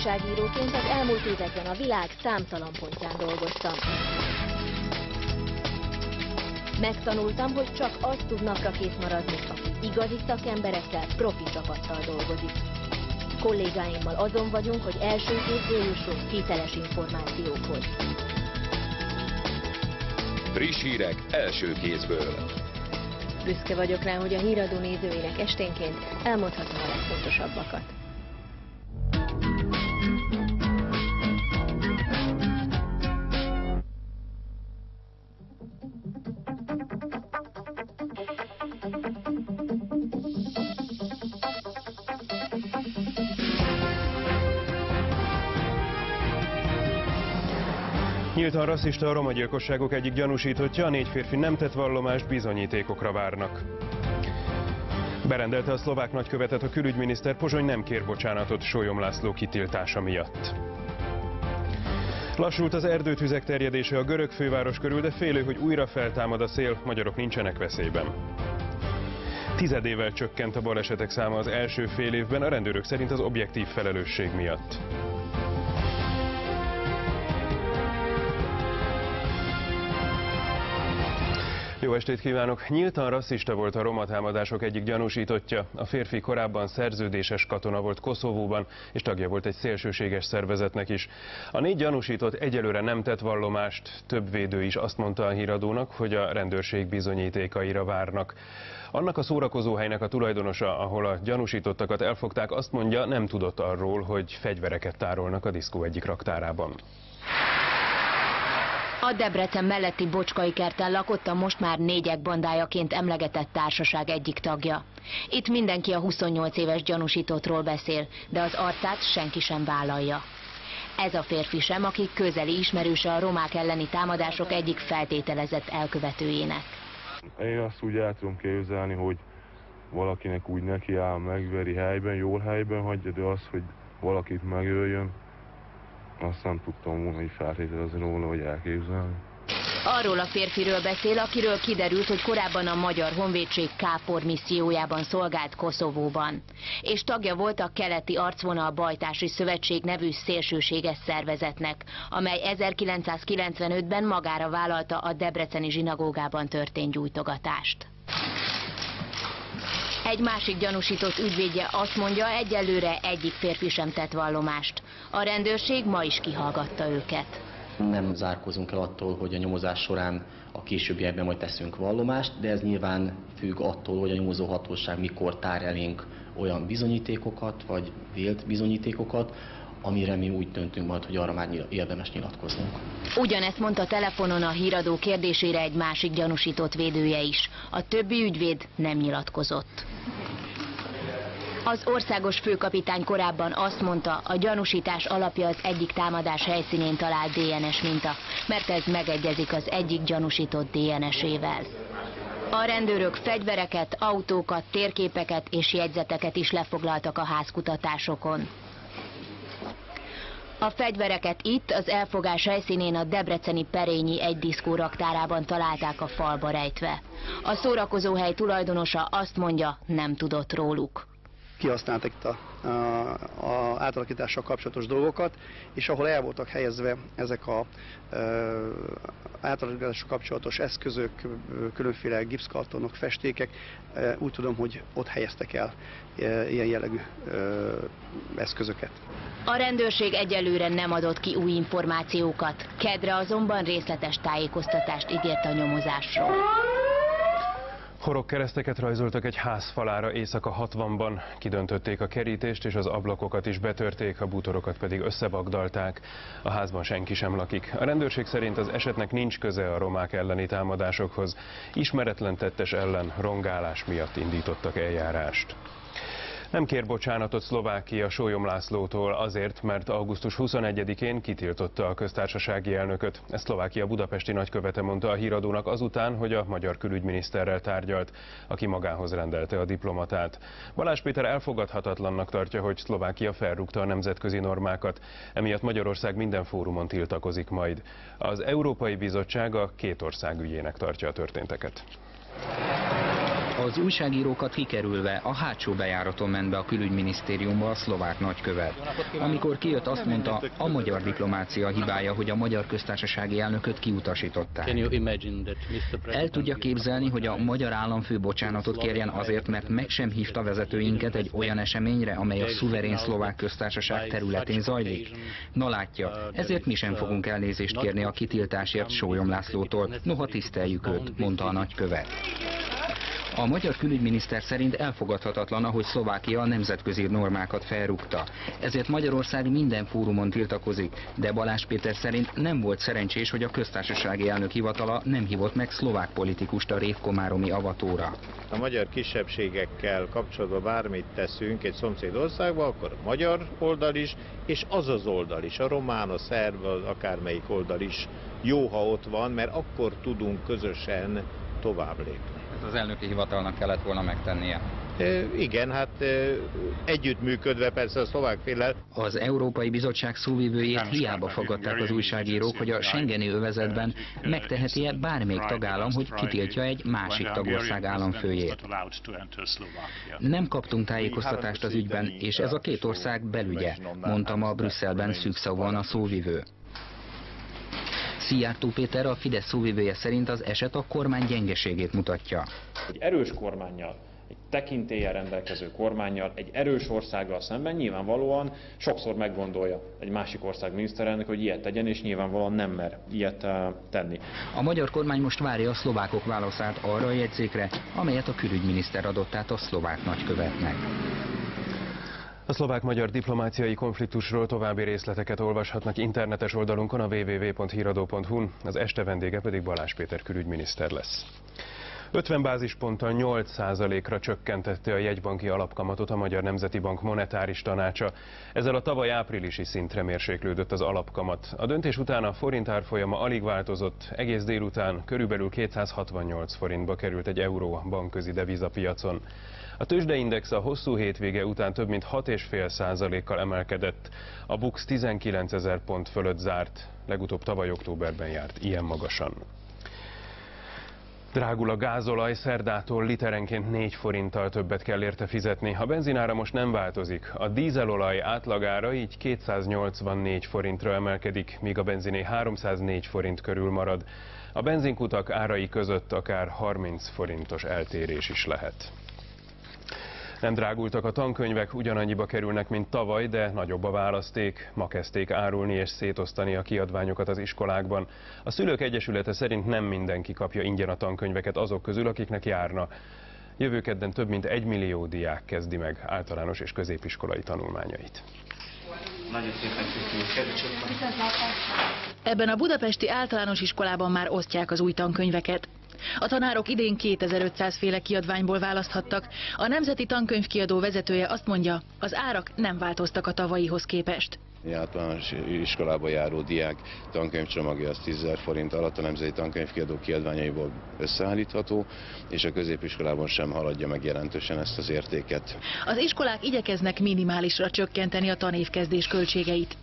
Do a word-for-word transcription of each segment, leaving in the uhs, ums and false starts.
Újságíróként az elmúlt években a világ számtalan pontján dolgoztam. Megtanultam, hogy csak az tud naprakész maradni, aki igazi szakemberekkel, profi csapattal dolgozik. Kollégáimmal azon vagyunk, hogy első kézből jussunk hiteles információkhoz. Friss hírek első kézből. Büszke vagyok rá, hogy a Híradó nézőinek esténként elmondhatom a legfontosabbakat. Nyíltan rasszista a roma gyilkosságok egyik gyanúsítottja, a négy férfi nem tett vallomást, bizonyítékokra várnak. Berendelte a szlovák nagykövetet a külügyminiszter, Pozsony nem kér bocsánatot Sólyom László kitiltása miatt. Lassult az erdőtüzek terjedése a görög főváros körül, de félő, hogy újra feltámad a szél, magyarok nincsenek veszélyben. Tizedével csökkent a balesetek száma az első fél évben, a rendőrök szerint az objektív felelősség miatt. Jó estét kívánok! Nyíltan rasszista volt a roma támadások egyik gyanúsítottja. A férfi korábban szerződéses katona volt Koszovóban, és tagja volt egy szélsőséges szervezetnek is. A négy gyanúsított egyelőre nem tett vallomást, több védő is azt mondta a Híradónak, hogy a rendőrség bizonyítékaira várnak. Annak a szórakozóhelynek a tulajdonosa, ahol a gyanúsítottakat elfogták, azt mondja, nem tudott arról, hogy fegyvereket tárolnak a diszkó egyik raktárában. A Debrecen melletti Bocskai kerten lakott a most már négyek bandájaként emlegetett társaság egyik tagja. Itt mindenki a huszonnyolc éves gyanúsítottról beszél, de az arcát senki sem vállalja. Ez a férfi sem, aki közeli ismerőse a romák elleni támadások egyik feltételezett elkövetőjének. Én azt úgy el tudom képzelni, hogy valakinek úgy nekiáll, megveri helyben, jól helyben hagyja, de az, hogy valakit megöljön, azt nem tudtam volna, hogy feltételezni róla, hogy elképzelni. Arról a férfiről beszél, akiről kiderült, hogy korábban a Magyar Honvédség KFOR missziójában szolgált Koszovóban. És tagja volt a Keleti Arcvonal Bajtási Szövetség nevű szélsőséges szervezetnek, amely ezerkilencszázkilencvenötben magára vállalta a debreceni zsinagógában történt gyújtogatást. Egy másik gyanúsított ügyvédje azt mondja, egyelőre egyik férfi sem tett vallomást. A rendőrség ma is kihallgatta őket. Nem zárkózunk el attól, hogy a nyomozás során a későbbiekben majd teszünk vallomást, de ez nyilván függ attól, hogy a nyomozóhatóság mikor tár elénk olyan bizonyítékokat, vagy vélt bizonyítékokat, amire mi úgy döntünk majd, hogy arra már érdemes nyilatkoznunk. Ugyanezt mondta telefonon a Híradó kérdésére egy másik gyanúsított védője is. A többi ügyvéd nem nyilatkozott. Az országos főkapitány korábban azt mondta, a gyanúsítás alapja az egyik támadás helyszínén talált dé en es minta, mert ez megegyezik az egyik gyanúsított dé en esével. A rendőrök fegyvereket, autókat, térképeket és jegyzeteket is lefoglaltak a házkutatásokon. A fegyvereket itt, az elfogás helyszínén a debreceni Perényi egy diszkó raktárában találták a falba rejtve. A szórakozóhely tulajdonosa azt mondja, nem tudott róluk. Kihasználtak itt a, a, a átalakítással kapcsolatos dolgokat, és ahol el voltak helyezve ezek a átalakítással kapcsolatos eszközök, különféle gipszkartonok, festékek, úgy tudom, hogy ott helyeztek el ilyen jellegű eszközöket. A rendőrség egyelőre nem adott ki új információkat, kedre azonban részletes tájékoztatást ígért a nyomozásról. Horogkereszteket rajzoltak egy ház falára éjszaka hatvanban, kidöntötték a kerítést és az ablakokat is betörték, a bútorokat pedig összevagdalták. A házban senki sem lakik. A rendőrség szerint az esetnek nincs köze a romák elleni támadásokhoz. Ismeretlen tettes ellen rongálás miatt indítottak eljárást. Nem kér bocsánatot Szlovákia Sólyom Lászlótól azért, mert augusztus huszonegyedikén kitiltotta a köztársasági elnököt. Ezt Szlovákia budapesti nagykövete mondta a Híradónak azután, hogy a magyar külügyminiszterrel tárgyalt, aki magához rendelte a diplomatát. Balázs Péter elfogadhatatlannak tartja, hogy Szlovákia felrúgta a nemzetközi normákat, emiatt Magyarország minden fórumon tiltakozik majd. Az Európai Bizottság a két ország ügyének tartja a történteket. Az újságírókat kikerülve a hátsó bejáraton ment be a külügyminisztériumba a szlovák nagykövet. Amikor kijött, azt mondta, a magyar diplomácia hibája, hogy a magyar köztársasági elnököt kiutasították. El tudja képzelni, hogy a magyar államfő bocsánatot kérjen azért, mert meg sem hívta vezetőinket egy olyan eseményre, amely a szuverén szlovák köztársaság területén zajlik? Na látja, ezért mi sem fogunk elnézést kérni a kitiltásért Sólyom Lászlótól, noha tiszteljük őt, mondta a nagykövet. A magyar külügyminiszter szerint elfogadhatatlan, ahogy Szlovákia a nemzetközi normákat felrúgta. Ezért Magyarország minden fórumon tiltakozik, de Balázs Péter szerint nem volt szerencsés, hogy a köztársasági elnök hivatala nem hívott meg szlovák politikust a révkomáromi avatóra. A magyar kisebbségekkel kapcsolatban bármit teszünk egy szomszédországban, akkor a magyar oldal is, és az az oldal is, a román, a szerb, akármelyik oldal is jó, ha ott van, mert akkor tudunk közösen tovább lépni. Ez az elnöki hivatalnak kellett volna megtennie. E, igen, hát e, együttműködve persze a szlovák féllel. Az Európai Bizottság szóvivőjét hiába fogadták az újságírók, hogy a schengeni övezetben megteheti-e bármelyik tagállam, hogy kitiltja egy másik tagország államfőjét. Nem kaptunk tájékoztatást az ügyben, és ez a két ország belügye, mondta ma Brüsszelben szűkszavúan a szóvivő. Szijjártó Péter, a Fidesz szóvivője szerint az eset a kormány gyengeségét mutatja. Egy erős kormánnyal, egy tekintéllyel rendelkező kormánnyal, egy erős országgal szemben nyilvánvalóan sokszor meggondolja egy másik ország miniszterelnök, hogy ilyet tegyen, és nyilvánvalóan nem mer ilyet tenni. A magyar kormány most várja a szlovákok válaszát arra a jegyzékre, amelyet a külügyminiszter adott át a szlovák nagykövetnek. A szlovák-magyar diplomáciai konfliktusról további részleteket olvashatnak internetes oldalunkon, a double-u double-u double-u pont híradó pont hu-n, az este vendége pedig Balázs Péter külügyminiszter lesz. ötven bázisponttal nyolc százalékra csökkentette a jegybanki alapkamatot a Magyar Nemzeti Bank monetáris tanácsa. Ezzel a tavaly áprilisi szintre mérséklődött az alapkamat. A döntés után a forint árfolyama alig változott, egész délután körülbelül kétszázhatvannyolc forintba került egy euró a bankközi devizapiacon. A tőzsdeindex a hosszú hétvége után több mint hat egész öt százalékkal emelkedett, a BUX tizenkilencezer pont fölött zárt, legutóbb tavaly októberben járt ilyen magasan. Drágul a gázolaj, szerdától literenként négy forinttal többet kell érte fizetni. A benzinára most nem változik. A dízelolaj átlagára így kétszáznyolcvannégy forintra emelkedik, míg a benziné háromszáznégy forint körül marad. A benzinkutak árai között akár harminc forintos eltérés is lehet. Nem drágultak a tankönyvek, ugyanannyiba kerülnek, mint tavaly, de nagyobb a választék. Ma kezdték árulni és szétosztani a kiadványokat az iskolákban. A Szülők Egyesülete szerint nem mindenki kapja ingyen a tankönyveket azok közül, akiknek járna. Jövő kedden több mint egy millió diák kezdi meg általános és középiskolai tanulmányait. Nagyon szépen köszönjük. Ebben a budapesti általános iskolában már osztják az új tankönyveket. A tanárok idén kétezer-ötszáz féle kiadványból választhattak. A Nemzeti Tankönyvkiadó vezetője azt mondja, az árak nem változtak a tavalyihoz képest. Általános iskolába járó diák tankönyvcsomagja az tízezer forint alatt a Nemzeti Tankönyvkiadó kiadványaiból összeállítható, és a középiskolában sem haladja meg jelentősen ezt az értéket. Az iskolák igyekeznek minimálisra csökkenteni a tanévkezdés költségeit.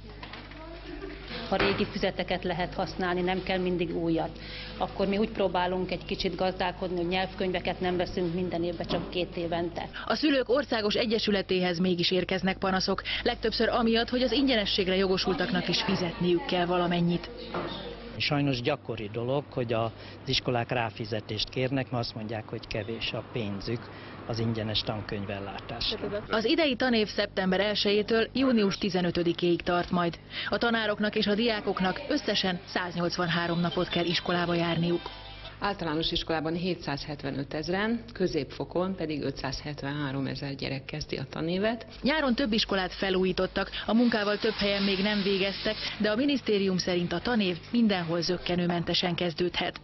Ha régi füzeteket lehet használni, nem kell mindig újat. Akkor mi úgy próbálunk egy kicsit gazdálkodni, hogy nyelvkönyveket nem veszünk minden évben, csak két évente. A Szülők Országos Egyesületéhez mégis érkeznek panaszok, legtöbbször amiatt, hogy az ingyenességre jogosultaknak is fizetniük kell valamennyit. Sajnos gyakori dolog, hogy az iskolák ráfizetést kérnek, mert azt mondják, hogy kevés a pénzük az ingyenes tankönyvellátásra. Az idei tanév szeptember elsejétől június tizenötödikéig tart majd. A tanároknak és a diákoknak összesen száznyolcvanhárom napot kell iskolába járniuk. Általános iskolában hétszázhetvenöt ezren, középfokon pedig ötszázhetvenhárom ezer gyerek kezdi a tanévet. Nyáron több iskolát felújítottak, a munkával több helyen még nem végeztek, de a minisztérium szerint a tanév mindenhol zökkenőmentesen kezdődhet.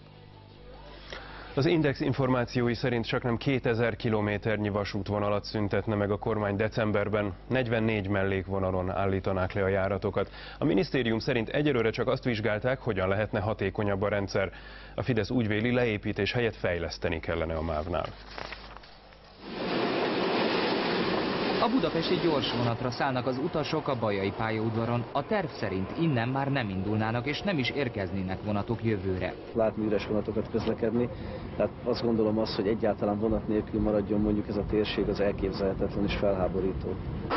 Az Index információi szerint csaknem kétezer kilométernyi vasútvonalat szüntetne meg a kormány decemberben, negyvennégy mellékvonalon állítanák le a járatokat. A minisztérium szerint egyelőre csak azt vizsgálták, hogyan lehetne hatékonyabb a rendszer. A Fidesz úgy véli, leépítés helyett fejleszteni kellene a mávnál. A budapesti gyorsvonatra szállnak az utasok a Bajai pályaudvaron. A terv szerint innen már nem indulnának és nem is érkeznének vonatok jövőre. Látni üres vonatokat közlekedni, tehát azt gondolom az, hogy egyáltalán vonat nélkül maradjon mondjuk ez a térség, az elképzelhetetlen és felháborító.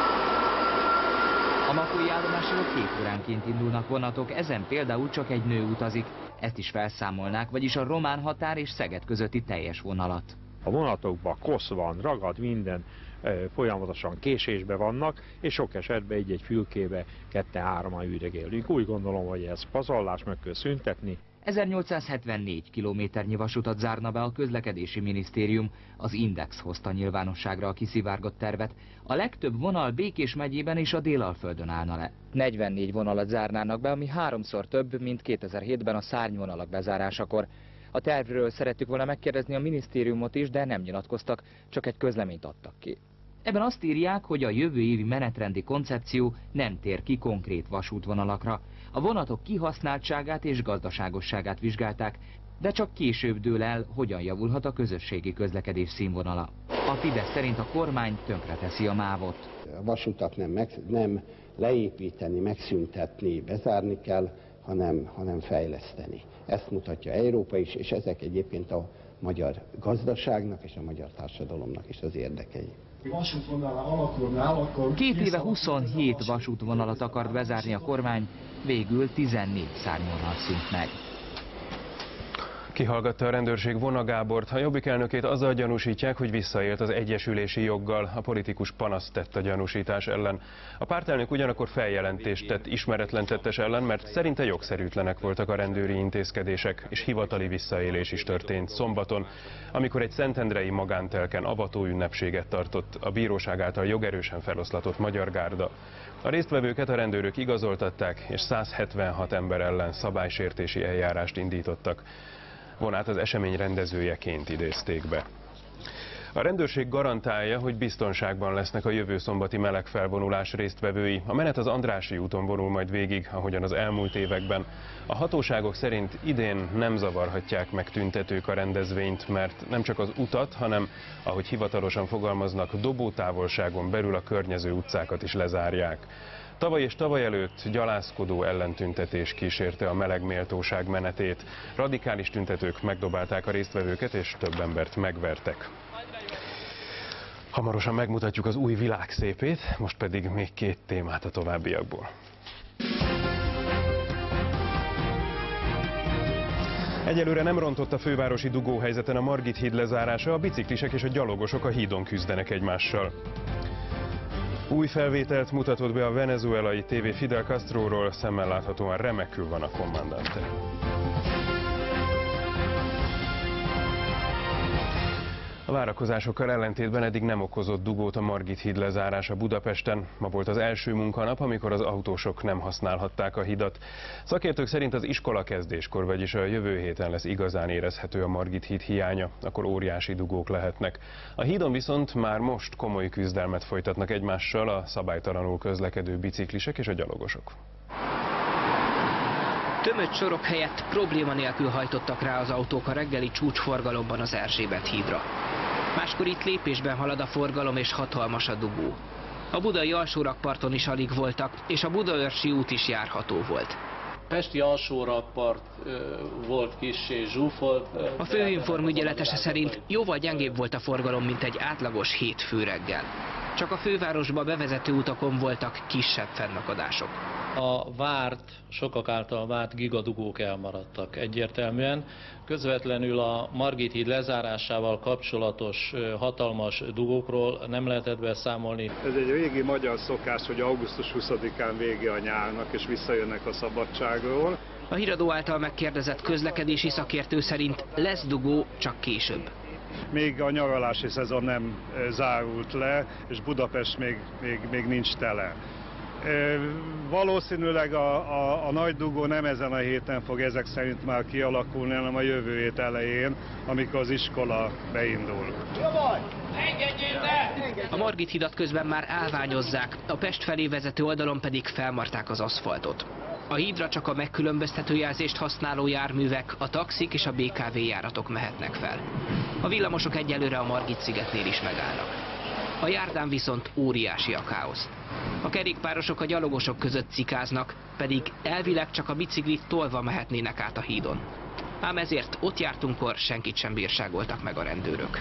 A makói állomásról két óránként indulnak vonatok, ezen például csak egy nő utazik. Ezt is felszámolnák, vagyis a román határ és Szeged közötti teljes vonalat. A vonatokban kosz van, ragad minden, folyamatosan késésbe vannak, és sok esetben egy-egy fülkébe ketten-hárman üldögélünk. Úgy gondolom, hogy ez pazarlás, meg kell szüntetni. ezernyolcszázhetvennégy kilométernyi vasutat zárna be a közlekedési minisztérium. Az Index hozta nyilvánosságra a kiszivárgott tervet. A legtöbb vonal Békés megyében és a Délalföldön állna le. negyvennégy vonalat zárnának be, ami háromszor több, mint kétezer-hétben a szárnyvonalak bezárásakor. A tervről szerettük volna megkérdezni a minisztériumot is, de nem nyilatkoztak, csak egy közleményt adtak ki. Ebben azt írják, hogy a jövő évi menetrendi koncepció nem tér ki konkrét vasútvonalakra. A vonatok kihasználtságát és gazdaságosságát vizsgálták, de csak később dől el, hogyan javulhat a közösségi közlekedés színvonala. A Fidesz szerint a kormány tönkreteszi a mávot. A vasutat nem, meg, nem leépíteni, megszüntetni, bezárni kell, hanem, hanem fejleszteni. Ezt mutatja Európa is, és ezek egyébként a magyar gazdaságnak és a magyar társadalomnak is az érdekei. Két éve huszonhét vasútvonalat akart bezárni a kormány, végül tizennégy szárnyvonal szűnt meg. Kihallgatta a rendőrség Vona Gábort. A Jobbik elnökét azzal gyanúsítják, hogy visszaélt az egyesülési joggal. A politikus panaszt tett a gyanúsítás ellen. A pártelnök ugyanakkor feljelentést tett ismeretlen tettes ellen, mert szerinte jogszerűtlenek voltak a rendőri intézkedések, és hivatali visszaélés is történt szombaton, amikor egy szentendrei magántelken avató ünnepséget tartott a bíróság által jogerősen feloszlatott Magyar Gárda. A résztvevőket a rendőrök igazoltatták, és száz hetvenhat ember ellen szabálysértési eljárást indítottak. Vonát az esemény rendezőjeként idézték be. A rendőrség garantálja, hogy biztonságban lesznek a jövő szombati melegfelvonulás résztvevői. A menet az Andrássy úton vonul majd végig, ahogyan az elmúlt években. A hatóságok szerint idén nem zavarhatják meg tüntetők a rendezvényt, mert nem csak az utat, hanem, ahogy hivatalosan fogalmaznak, dobótávolságon belül a környező utcákat is lezárják. Tavaly és tavaly előtt gyalázkodó ellentüntetés kísérte a meleg méltóság menetét. Radikális tüntetők megdobálták a résztvevőket és több embert megvertek. Hamarosan megmutatjuk az új világ szépét, most pedig még két témát a továbbiakból. Egyelőre nem rontott a fővárosi dugóhelyzeten a Margit híd lezárása, a biciklisek és a gyalogosok a hídon küzdenek egymással. Új felvételt mutatott be a venezuelai tévé Fidel Castroról, szemmel láthatóan remekül van a kommandante. A várakozásokkal ellentétben eddig nem okozott dugót a Margit híd lezárása Budapesten. Ma volt az első munkanap, amikor az autósok nem használhatták a hidat. Szakértők szerint az iskola kezdéskor, vagyis a jövő héten lesz igazán érezhető a Margit híd hiánya, akkor óriási dugók lehetnek. A hídon viszont már most komoly küzdelmet folytatnak egymással a szabálytalanul közlekedő biciklisek és a gyalogosok. Tömött sorok helyett probléma nélkül hajtottak rá az autók a reggeli csúcsforgalomban az Erzsébet hídra. Máskor itt lépésben halad a forgalom és hatalmas a dugó. A budai alsórakparton is alig voltak, és a Budaörsi út is járható volt. Pesti alsórakpart volt kissé zsúfolt. A főinform ügyeletese szerint jóval gyengébb volt a forgalom, mint egy átlagos hétfő reggel. Csak a fővárosba bevezető utakon voltak kisebb fennakadások. A várt, sokak által várt gigadugók elmaradtak egyértelműen. Közvetlenül a Margit híd lezárásával kapcsolatos hatalmas dugókról nem lehetett beszámolni. Ez egy régi magyar szokás, hogy augusztus huszadikán vége a nyárnak és visszajönnek a szabadságról. A híradó által megkérdezett közlekedési szakértő szerint lesz dugó, csak később. Még a nyaralási szezon nem zárult le, és Budapest még, még, még nincs tele. Valószínűleg a, a, a nagy dugó nem ezen a héten fog ezek szerint már kialakulni, hanem a jövő hét elején, amikor az iskola beindul. A Margit hidat közben már állványozzák, a Pest felé vezető oldalon pedig felmarták az aszfaltot. A hídra csak a megkülönböztető jelzést használó járművek, a taxik és a bé ká vé járatok mehetnek fel. A villamosok egyelőre a Margit szigetnél is megállnak. A járdán viszont óriási a káosz. A kerékpárosok a gyalogosok között cikáznak, pedig elvileg csak a biciklit tolva mehetnének át a hídon. Ám ezért ott jártunkkor senkit sem bírságoltak meg a rendőrök.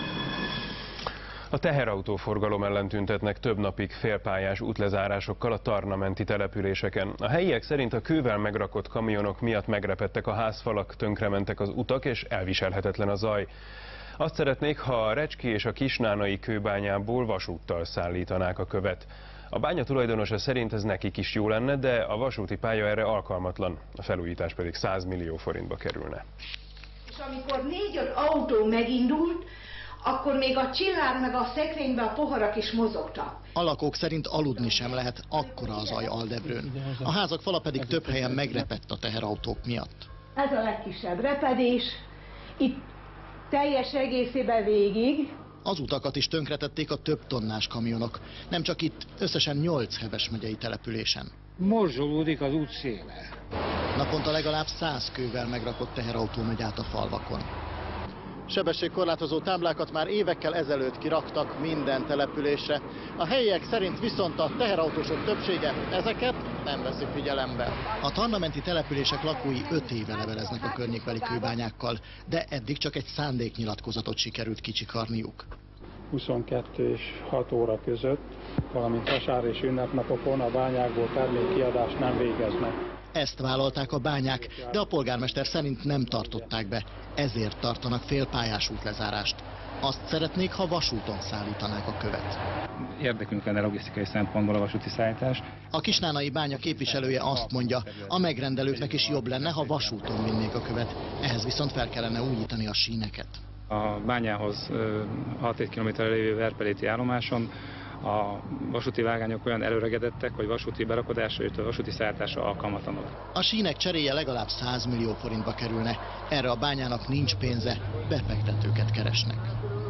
A teherautóforgalom ellen tüntetnek több napig félpályás útlezárásokkal a tarnamenti településeken. A helyiek szerint a kővel megrakott kamionok miatt megrepedtek a házfalak, tönkrementek az utak és elviselhetetlen a zaj. Azt szeretnék, ha a Recski és a Kisnánai kőbányából vasúttal szállítanák a követ. A bánya tulajdonosa szerint ez nekik is jó lenne, de a vasúti pálya erre alkalmatlan, a felújítás pedig száz millió forintba kerülne. És amikor négy-öt autó megindult, akkor még a csillár meg a szekrényben a poharak is mozogtak. A lakók szerint aludni sem lehet, akkora az zaj Aldebrőn. A házak fala pedig több helyen megrepett a teherautók miatt. Ez a legkisebb repedés, itt teljes egészében végig. Az utakat is tönkretették a több tonnás kamionok, nem csak itt, összesen nyolc Heves megyei településen. Morzsolódik az út széle. Naponta legalább száz kővel megrakott teherautó megy át a falvakon. Sebességkorlátozó táblákat már évekkel ezelőtt kiraktak minden településre. A helyiek szerint viszont a teherautósok többsége ezeket nem veszi figyelembe. A tarnamenti települések lakói öt éve leveleznek a környékbeli kőbányákkal, de eddig csak egy szándéknyilatkozatot sikerült kicsikarniuk. huszonkettő és hat óra között, valamint vasár és ünnepnapokon a bányákból termékkiadást nem végeznek. Ezt vállalták a bányák, de a polgármester szerint nem tartották be, ezért tartanak félpályás útlezárást. Azt szeretnék, ha vasúton szállítanák a követ. Érdekünk lenne logisztikai szempontból a vasúti szállítás. A Kisnánai bánya képviselője azt mondja, a megrendelőknek is jobb lenne, ha vasúton vinnék a követ. Ehhez viszont fel kellene újítani a síneket. A bányához hat-hét kilométerre lévő Verpeléti állomáson a vasúti vágányok olyan előregedettek, hogy vasúti berakodásra, illetve vasúti szállításra alkalmatlanok. A sínek cseréje legalább száz millió forintba kerülne. Erre a bányának nincs pénze, befektetőket keresnek.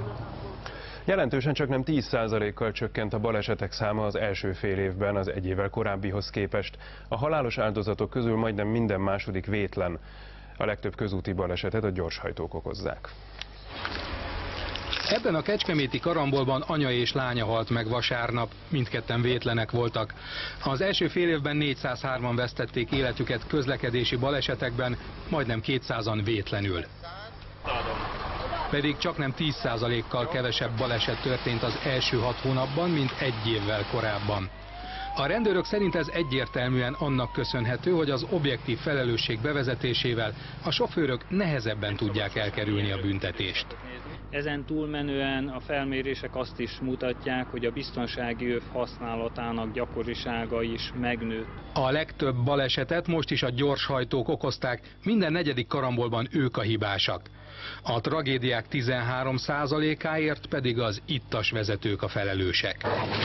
Jelentősen csaknem tíz százalékkal csökkent a balesetek száma az első fél évben az egy évvel korábbihoz képest. A halálos áldozatok közül majdnem minden második vétlen. A legtöbb közúti balesetet a gyorshajtók okozzák. Ebben a kecskeméti karambolban anya és lánya halt meg vasárnap, mindketten vétlenek voltak. Az első fél évben négyszázhárman vesztették életüket közlekedési balesetekben, majdnem kétszázan vétlenül. Pedig csaknem tíz százalékkal kevesebb baleset történt az első hat hónapban, mint egy évvel korábban. A rendőrök szerint ez egyértelműen annak köszönhető, hogy az objektív felelősség bevezetésével a sofőrök nehezebben tudják elkerülni a büntetést. Ezen túlmenően a felmérések azt is mutatják, hogy a biztonsági öv használatának gyakorisága is megnőtt. A legtöbb balesetet most is a gyorshajtók okozták, minden negyedik karambolban ők a hibásak. A tragédiák tizenhárom százalékáért pedig az ittas vezetők a felelősek.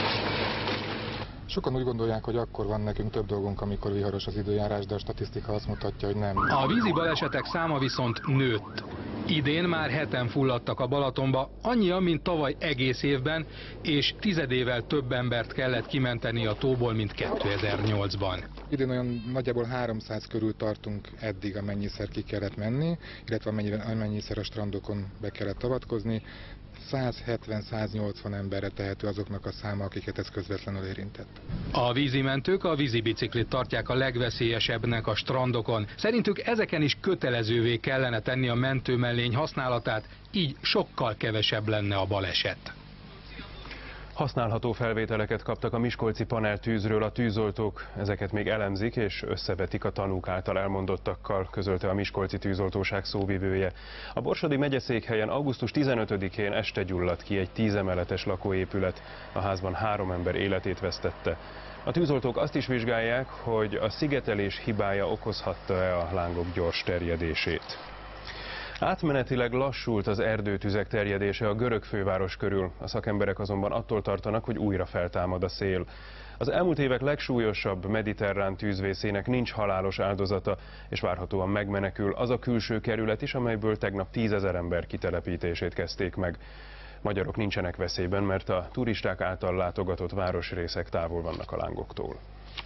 Sokan úgy gondolják, hogy akkor van nekünk több dolgunk, amikor viharos az időjárás, de a statisztika azt mutatja, hogy nem. A vízi balesetek száma viszont nőtt. Idén már heten fulladtak a Balatonba, annyian, mint tavaly egész évben, és tizedével több embert kellett kimenteni a tóból, mint kétezer-nyolcban. Idén olyan nagyjából háromszáz körül tartunk eddig, amennyiszer ki kellett menni, illetve amennyiszer a strandokon be kellett avatkozni. száz hetven száz nyolcvan emberre tehető azoknak a száma, akiket ez közvetlenül érintett. A vízimentők a vízibiciklit tartják a legveszélyesebbnek a strandokon. Szerintük ezeken is kötelezővé kellene tenni a mentőmellény használatát, így sokkal kevesebb lenne a baleset. Használható felvételeket kaptak a miskolci paneltűzről a tűzoltók, ezeket még elemzik és összevetik a tanúk által elmondottakkal, közölte a miskolci tűzoltóság szóvivője. A borsodi megyeszékhelyen augusztus tizenötödikén este gyulladt ki egy tízemeletes lakóépület, a házban három ember életét vesztette. A tűzoltók azt is vizsgálják, hogy a szigetelés hibája okozhatta-e a lángok gyors terjedését. Átmenetileg lassult az erdőtüzek terjedése a görög főváros körül, a szakemberek azonban attól tartanak, hogy újra feltámad a szél. Az elmúlt évek legsúlyosabb mediterrán tűzvészének nincs halálos áldozata, és várhatóan megmenekül az a külső kerület is, amelyből tegnap tízezer ember kitelepítését kezdték meg. Magyarok nincsenek veszélyben, mert a turisták által látogatott városrészek távol vannak a lángoktól.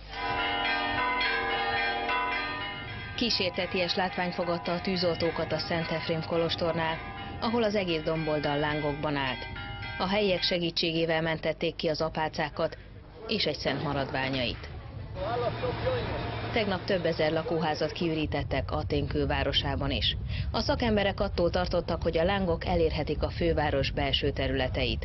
Kísérteties látvány fogadta a tűzoltókat a Szent Efrém kolostornál, ahol az egész domboldal lángokban állt. A helyiek segítségével mentették ki az apácákat és egy szent maradványait. Tegnap több ezer lakóházat kiürítettek Atén külvárosában is. A szakemberek attól tartottak, hogy a lángok elérhetik a főváros belső területeit.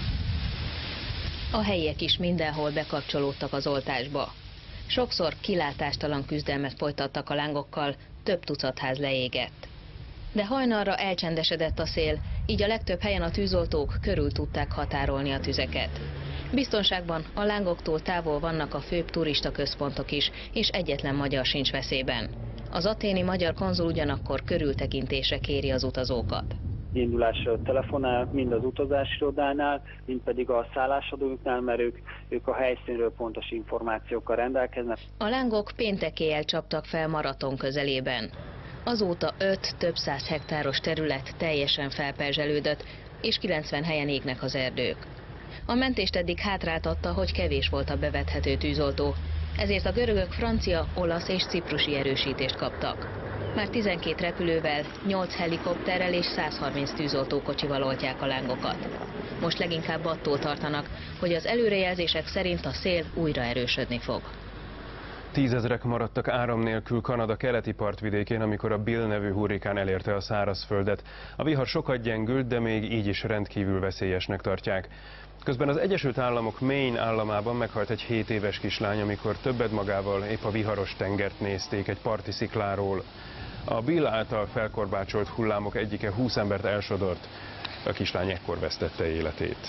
A helyiek is mindenhol bekapcsolódtak az oltásba. Sokszor kilátástalan küzdelmet folytattak a lángokkal, több tucat ház leégett. De hajnalra elcsendesedett a szél, így a legtöbb helyen a tűzoltók körül tudták határolni a tüzeket. Biztonságban a lángoktól távol vannak a főbb turistaközpontok is, és egyetlen magyar sincs veszélyben. Az athéni magyar konzul ugyanakkor körültekintésre kéri az utazókat. Indulásra telefonál mind az utazási irodánál, mind pedig a szállásadóknál, mert ők, ők a helyszínről pontos információkkal rendelkeznek. A lángok péntek éjjel csaptak fel Maraton közelében. Azóta öt több száz hektáros terület teljesen felperzselődött, és kilencven helyen égnek az erdők. A mentést eddig hátráltatta, hogy kevés volt a bevethető tűzoltó, ezért a görögök francia, olasz és ciprusi erősítést kaptak. Már tizenkét repülővel, nyolc helikopterrel és száz harminc tűzoltókocsival oltják a lángokat. Most leginkább attól tartanak, hogy az előrejelzések szerint a szél újra erősödni fog. Tízezrek maradtak áram nélkül Kanada keleti partvidékén, amikor a Bill nevű hurrikán elérte a szárazföldet. A vihar sokat gyengült, de még így is rendkívül veszélyesnek tartják. Közben az Egyesült Államok Maine államában meghalt egy hét éves kislány, amikor többed magával épp a viharos tengert nézték egy parti szikláról. A Bill által felkorbácsolt hullámok egyike húsz embert elsodort, a kislány ekkor vesztette életét.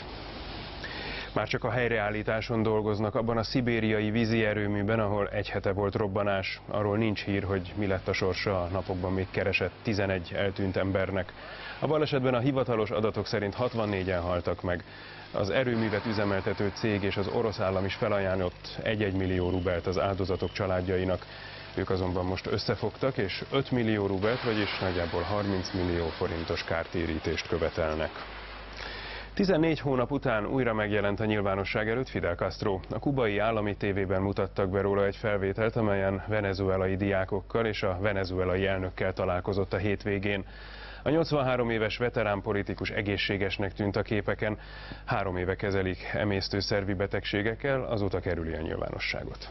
Már csak a helyreállításon dolgoznak abban a szibériai vízi erőműben, ahol egy hete volt robbanás. Arról nincs hír, hogy mi lett a sorsa a napokban még keresett tizenegy eltűnt embernek. A balesetben a hivatalos adatok szerint hatvannégyen haltak meg. Az erőművet üzemeltető cég és az orosz állam is felajánlott egy-egy millió rubelt az áldozatok családjainak. Ők azonban most összefogtak, és öt millió rubelt, vagyis nagyjából harminc millió forintos kártérítést követelnek. tizennégy hónap után újra megjelent a nyilvánosság előtt Fidel Castro. A kubai állami tévében mutattak be róla egy felvételt, amelyen venezuelai diákokkal és a venezuelai elnökkel találkozott a hétvégén. A nyolcvanhárom éves veterán politikus egészségesnek tűnt a képeken, három éve kezelik emésztőszervi betegségekkel, azóta kerüli a nyilvánosságot.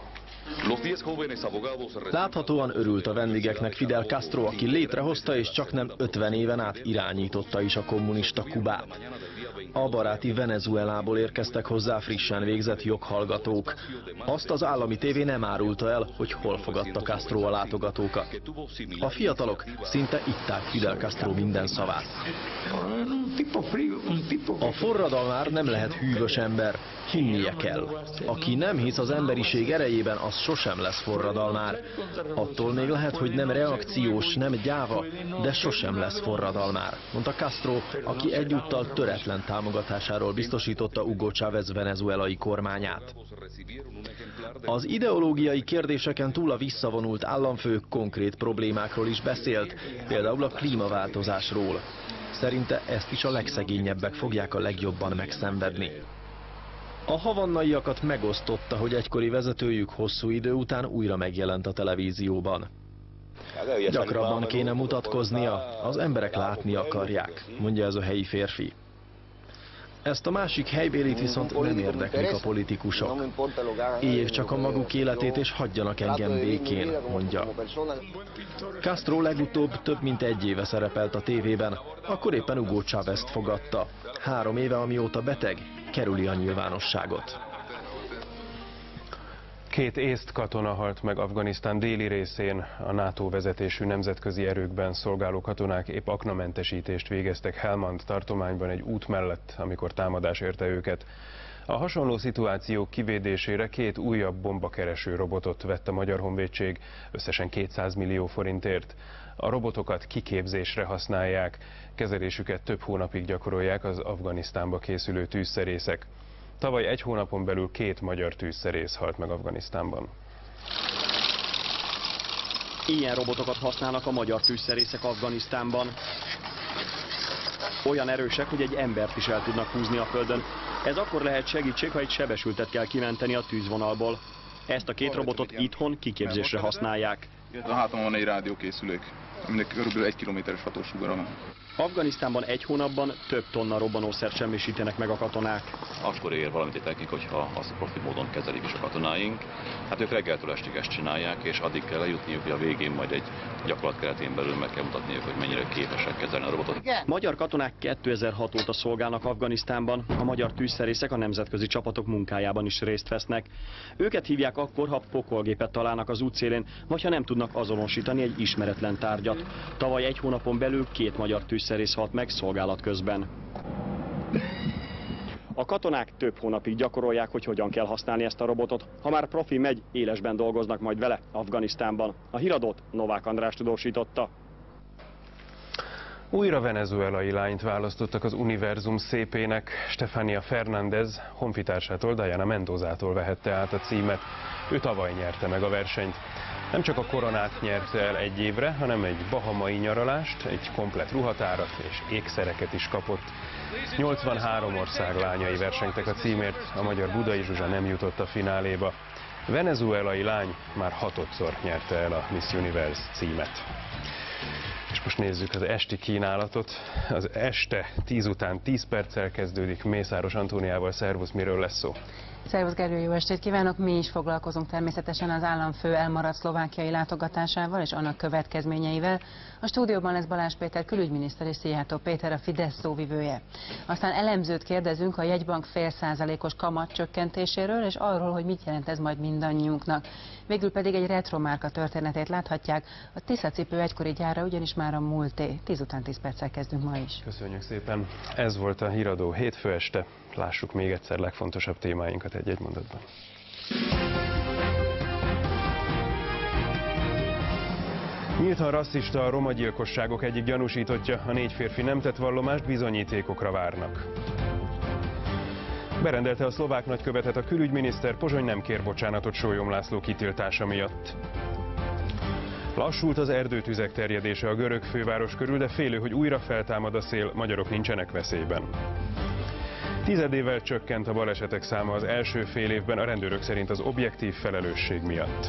Láthatóan örült a vendégeknek Fidel Castro, aki létrehozta és csaknem ötven éven át irányította is a kommunista Kubát. A baráti Venezuelából érkeztek hozzá frissen végzett joghallgatók. Azt az állami tévé nem árulta el, hogy hol fogadta Castro a látogatókat. A fiatalok szinte itták Fidel Castro minden szavát. A forradalmár nem lehet hűvös ember, hinnie kell. Aki nem hisz az emberiség erejében, az sosem lesz forradalmár. Attól még lehet, hogy nem reakciós, nem gyáva, de sosem lesz forradalmár, mondta Castro, aki egyúttal töretlen támogatásáról biztosította Hugo Chávez venezuelai kormányát. Az ideológiai kérdéseken túl a visszavonult államfő konkrét problémákról is beszélt, például a klímaváltozásról. Szerinte ezt is a legszegényebbek fogják a legjobban megszenvedni. A havannaiakat megosztotta, hogy egykori vezetőjük hosszú idő után újra megjelent a televízióban. Gyakrabban kéne mutatkoznia, az emberek látni akarják, mondja ez a helyi férfi. Ezt a másik helybélit viszont nem érdeklik a politikusok. Éljék csak a maguk életét és hagyjanak engem békén, mondja. Castro legutóbb több mint egy éve szerepelt a tévében, akkor éppen Hugo Chávezt fogadta. Három éve, amióta beteg, kerüli a nyilvánosságot. Két észt katona halt meg Afganisztán déli részén. A NATO vezetésű nemzetközi erőkben szolgáló katonák épp aknamentesítést végeztek Helmand tartományban egy út mellett, amikor támadás érte őket. A hasonló szituációk kivédésére két újabb bombakereső robotot vett a Magyar Honvédség, összesen kétszáz millió forintért. A robotokat kiképzésre használják, kezelésüket több hónapig gyakorolják az Afganisztánba készülő tűzszerészek. Tavaly egy hónapon belül két magyar tűzszerész halt meg Afganisztánban. Ilyen robotokat használnak a magyar tűzszerészek Afganisztánban. Olyan erősek, hogy egy embert is el tudnak húzni a földön. Ez akkor lehet segítség, ha egy sebesültet kell kimenteni a tűzvonalból. Ezt a két robotot itthon kiképzésre használják. A hátamon van egy rádiókészülék. aminek körülbelül egy kilométeres hatósugara van. Afganisztánban egy hónapban több tonna robbanószert semmisítenek meg a katonák. Akkor ér valamit egy nekik, hogyha azt profi módon kezelik is a katonáink. Hát ők reggeltől estig ezt csinálják, és addig kell eljutniuk, hogy a végén majd egy gyakorlat keretén belül meg kell mutatniuk, hogy mennyire képesek kezelni a robotot. Magyar katonák kétezer-hat óta szolgálnak Afganisztánban, a magyar tűzszerészek a nemzetközi csapatok munkájában is részt vesznek. Őket hívják akkor, ha pokolgépet találnak az útszélén, vagy ha nem tudnak azonosítani egy ismeretlen tárgyat. Tavaly egy hónapon belül két magyar tűzszerész halt meg szolgálat közben. A katonák több hónapig gyakorolják, hogy hogyan kell használni ezt a robotot. Ha már profi megy, élesben dolgoznak majd vele Afganisztánban. A híradót Novák András tudósította. Újra venezuelai lányt választottak az univerzum szépének. Stefania Fernández honfitársától, Diana Mendozától vehette át a címet. Ő tavaly nyerte meg a versenyt. Nem csak a koronát nyerte el egy évre, hanem egy bahamai nyaralást, egy komplett ruhatárat és ékszereket is kapott. nyolcvanhárom ország lányai versenytek a címért, a magyar Budai Zsuzsa nem jutott a fináléba. Venezuelai lány már hatodszor nyerte el a Miss Universe címet. És most nézzük az esti kínálatot. Az este tíz után tíz perccel kezdődik. Mészáros Antóniával. Szervusz, miről lesz szó? Szervusz Gergő, jó estét kívánok! Mi is foglalkozunk természetesen az államfő elmaradt szlovákiai látogatásával és annak következményeivel. A stúdióban lesz Balázs Péter külügyminiszter és Szijjártó Péter a Fidesz szóvivője. Aztán elemzőt kérdezünk a jegybank fél százalékos kamat csökkentéséről és arról, hogy mit jelent ez majd mindannyiunknak. Végül pedig egy retromárka történetét láthatják. A Tisza cipő egykori gyára ugyanis már a múlté. tíz után tíz perccel kezdünk ma is. Köszönjük szépen! Ez volt a híradó hétfő este. Lássuk még egyszer legfontosabb témáinkat egy-egy mondatban. Nyíltan rasszista a roma gyilkosságok egyik gyanúsítottja. A négy férfi nem tett vallomást, bizonyítékokra várnak. Berendelte a szlovák nagykövetet a külügyminiszter, Pozsony nem kér bocsánatot Sólyom László kitiltása miatt. Lassult az erdőtüzek terjedése a görög főváros körül, de félő, hogy újra feltámad a szél, magyarok nincsenek veszélyben. Tizedével csökkent a balesetek száma az első fél évben, a rendőrök szerint az objektív felelősség miatt.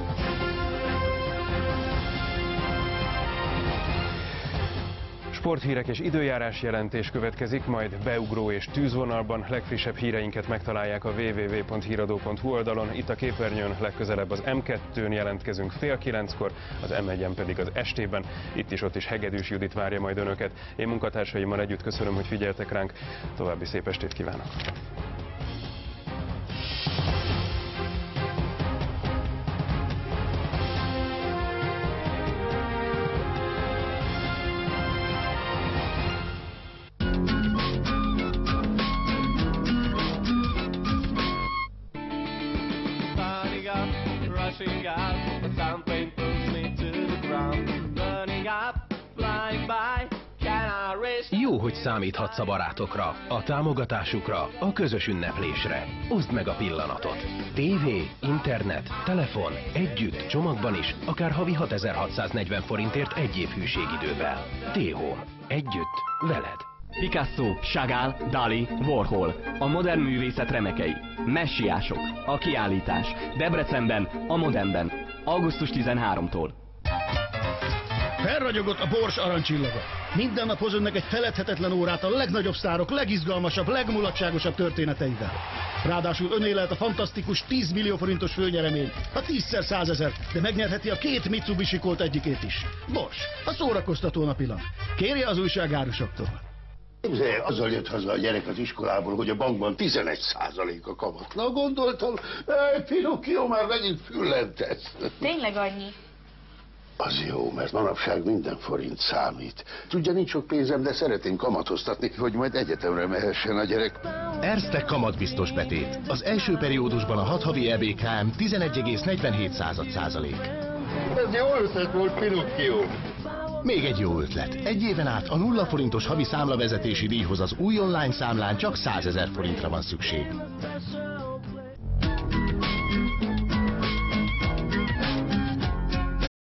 Sporthírek és időjárás jelentés következik, majd beugró és tűzvonalban. Legfrissebb híreinket megtalálják a double-u double-u double-u pont híradó pont hu oldalon. Itt a képernyőn legközelebb az M kettőn jelentkezünk fél kilenckor, az M egyen pedig az estében. Itt is ott is Hegedűs Judit várja majd önöket. Én munkatársaimmal együtt köszönöm, hogy figyeltek ránk. További szép estét kívánok! Jó, hogy számíthatsz a barátokra, a támogatásukra, a közös ünneplésre. Oszd meg a pillanatot. Tévé, internet, telefon, együtt, csomagban is, akár havi hatezer-hatszáznegyven forintért egy év hűségidővel. T-Home. Együtt, veled. Picasso, Chagall, Dali, Warhol. A modern művészet remekei. Messiások. A kiállítás. Debrecenben, a Modernben. augusztus tizenharmadikától. Felragyogott a Bors arancsillaga. Minden nap hoz önnek egy feledhetetlen órát a legnagyobb sztárok, legizgalmasabb, legmulatságosabb történeteivel. Ráadásul öné lehet a fantasztikus tíz millió forintos főnyeremény, a tízszer százezer, de megnyerheti a két Mitsubishi Colt egyikét is. Bors, a szórakoztató napilap. Kérje az újságárusoktól. Képzelje, azzal jött haza a gyerek az iskolából, hogy a bankban tizenegy százalék a kamat. Na gondoltam, egy Pinocchio már megint füllentesz. Tényleg annyi? Az jó, mert manapság minden forint számít. Tudja, nincs sok pénzem, de szeretném kamatoztatni, hogy majd egyetemre mehessen a gyerek. Erste kamatbiztos betét. Az első periódusban a hat havi E B K M tizenegy egész negyvenhét százalék. Ez jó ötlet volt, Pinocchio. Még egy jó ötlet. Egy éven át a nulla forintos havi számlavezetési díjhoz az új online számlán csak százezer forintra van szükség.